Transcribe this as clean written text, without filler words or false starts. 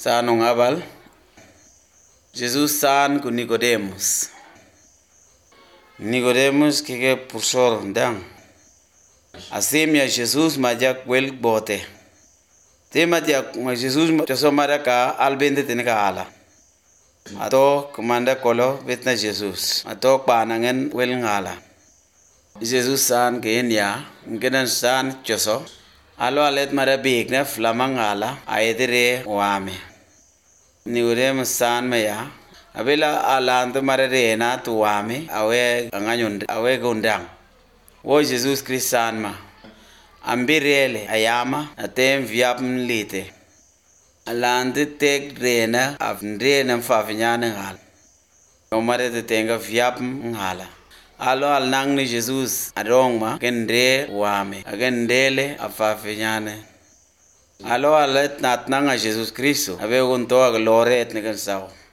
San ngabal. Jesus san ku Nicodemus. Nicodemus kike pursor ndang. Asimya Jesus majak wel bote. Tema jak Jesus teso maraka albende teneka ala. Ato komanda kolo betna Jesus. Ato panangen wel ngala. Jesus san kenya ngenen san choso. Alo alet mara big na flamang ngala ayedere wame. Nicodemus san maya. Abela alanto mara rena tu wame awe anganyon awe gondang. Wo Jesus Christ san ma. Ambirele ayama atem viap mlite. Alante tek rena afndrena mfafinyane ngal. Omare te tenga viap ngala. Alo al nang ni Jesus adong ma kendre wame agendele afafinyane. Alo alet nat nang a Jesus Christo abe gunto aglore etnikan sao.